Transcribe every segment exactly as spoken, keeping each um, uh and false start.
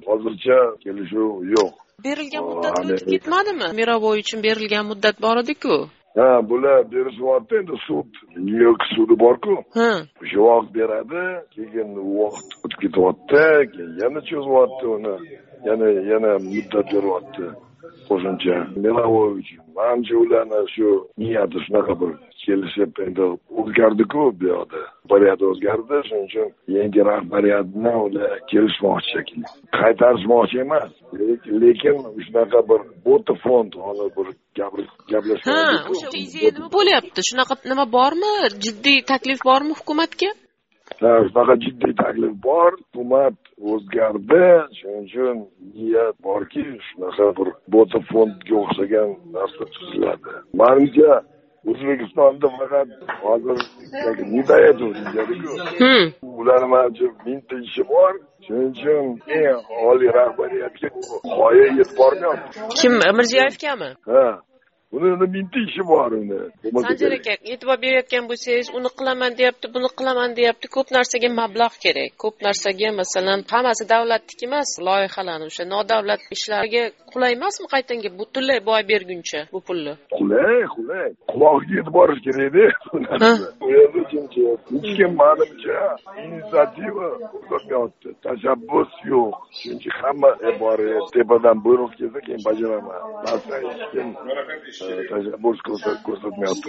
hozircha kelishuv yo'q. Berilgan muddat o'tib ketmadimi? Miravoy uchun berilgan muddat bor edi-ku. Ha, bular berishyapti endi sud, Nyu-York sudi bor-ku. Ha. O'sha vaqt beradi, keyin vaqt o'tib ketyapti, keyin yana cho'zyapti uni. Yana yana muddat beryapti. Qo'shimcha Miravoy uchun. Menimcha ularni shu niyati shunaqa bir kelishib endi o'zgardi-ku bu yoqda. Bariyat o'zgardi, shuning uchun yangi rahbariyatni ular kelishmoqchi shekilli. Qaytarishmoqchi emas, lekin shunaqa bir bo'ta fond hozir bir gaplashmoqchi. Ha, o'sha ideya nima bo'lyapti? Shunaqa nima bormi? Jiddiy taklif bormi hukumatga? Ha, shunaqa jiddiy taklif bor. Hukumat o'zgardi, shuning uchun niyat borki, shunaqa bir bo'ta fondga o'xshagan narsa tuziladi. Menimcha O'zbekistonda faqat hozir nidayat o'zgardi-ku. Ularning menimcha mingta ishi bor. Shuning uchun eng oliy rahbariyatga g'oya yetib bormayapti. Kim, Mirziyoyevgami? Ha. Uni mingta ishi bor uni. Sanjar aka, e'tibor berayotgan bo'lsangiz, uni qilaman deyapti, buni qilaman deyapti. Ko'p narsaga mablag' kerak. Ko'p narsaga, masalan, hammasi davlatniki emas, loyihalarni o'sha nodavlat ishlarga qulay emasmi qaytanga butunlay boy berguncha bu pulni? Qulay, qulay. Quloqqa yetib borish kerak-da. Bu yerda chunki hech kim menimcha inisiativa ko'rsatmayapti. Tashabbus yo'q. Chunki hamma bori tepadan buyruq kelsa, keyin bajaraman. Masalan, hech kim tashabbus ko'rsatmayapti.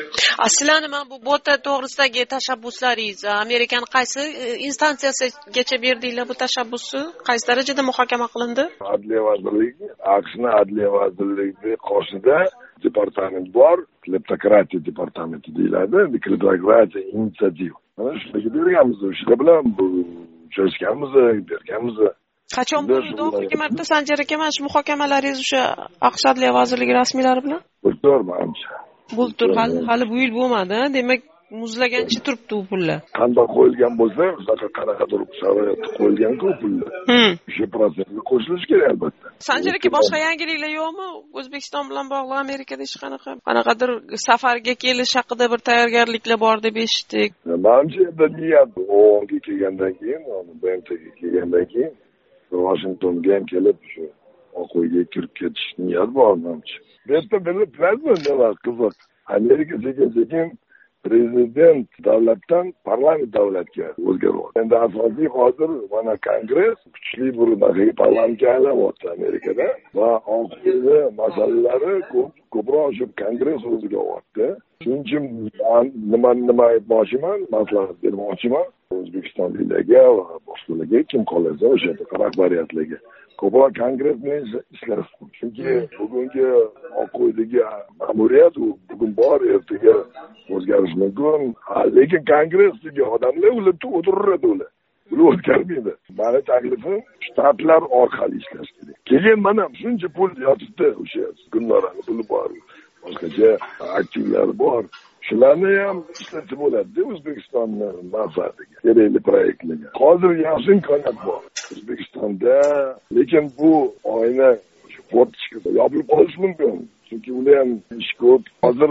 Aslida men bu bota to'g'risidagi tashabbuslaringiz Amerikaning qaysi instansiyasigacha berdinglar bu tashabbusni? Qaysi darajada muhokama qilindi? Adliya vazirligi, AQShning Adliya vazirligi qoshida departament bor, kleptokratiya departamenti deyiladi, kleptokratiya inisiativa. Mana shularga berganmiz, shular bilan bu uchrashganmiz, berganmiz. Qachon bo'ldi oxirgi marta Sanjar aka, mana shu muhokamalaringiz o'sha AQSh Adliya vazirligi rasmiylari bilan? Bultur menimcha. Bultur hali hali bu yil bo'lmadi, demak muzlagancha turibdi u pullar. Qanday qo'yilgan bo'lsa, o'sha qanaqadir sharoitda qo'yilgan-ku pullar. O'sha prosesga qo'shilish kerak albatta. Sanjar aka, boshqa yangiliklar yo'qmi? O'zbekiston bilan bog'liq Amerikada hech qanaqa qanaqadir safarga kelish haqida bir tayyorgarliklar bor deb eshitdik. Menimcha endi niyat o'nga kelgandan keyin, B M Tga kelgandan keyin Washingtonga ham kelib shu Oq uyga kirib ketish niyat bor menimcha. Bu yerda bilasizmi nima qiziq? Amerika sekin-sekin prezident davlatdan parlament davlatga o'zgaryapti. Endi asosiy hozir mana Kongress kuchli bir parlamentga aylanyapti Amerikada va Oq uy masalalari ko'proq shu Kongress o'ziga olyapti. Shuning uchun nima nima aytmoqchiman, maslahat bermoqchiman O'zbekistonliklarga va boshqalarga, kim qolsa o'sha rahbariyatlarga. Ko'proq Kongress bilan ishlashsin. Chunki bugungi Oq uydagi ma'muriyat u bugun bor, ertaga o'zgarishi mumkin. Lekin Kongressdagi odamlar ular o'tiradi ular. Ular o'zgarmaydi. Mani taklifim shtatlar orqali ishlash kerak. Keyin mana shuncha pul yotibdi o'sha Gulnorani puli bor. Boshqacha aktivlar bor. Shularni ham ishlatib bo'ladi O'zbekistonni manfaatiga, kerakli proyektlarga. Hozir yaxshi imkoniyat bor O'zbekistonda, lekin bu oyna port chiqib yopilib qolishi mumkin. Chunki ular ham ish ko'p. Hozir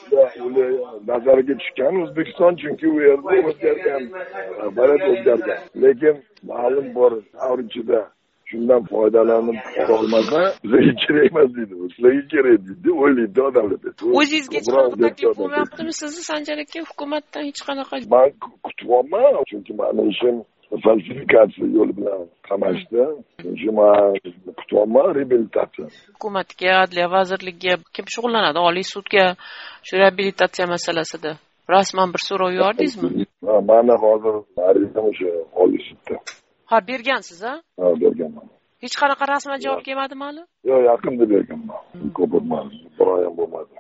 ular nazarga tushgan O'zbekiston, chunki u yerda o'zgargan, balad o'zgargan. Lekin ma'lum bor davr ichida shundan foydalanib olmasa, bizga kerak emas deydi. Sizlarga kerak deydi, o'ylaydi odamlar. O'zingizga qanaqa taklif bo'lyaptimi sizni Sanjar aka, hukumatdan hech qanaqa? Men kutyapman, chunki meni ishim falsifikatsiya yo'li bilan qamashdi. Chunki men kutyapman reabilitatsiya. Hukumatga, Adliya vazirligiga kim shug'ullanadi? Oliy sudga shu reabilitatsiya masalasida rasman bir so'rov yordingizmi? Ha, mana hozir arizam o'sha Oliy sudda. Ha, bergansiz, ha? Ha, berganman. Hech qanaqa rasman javob kelmadimi hali? Yo'q, yaqinda berganman. Ko'p bo'lmadi, bir oy ham bo'lmadi.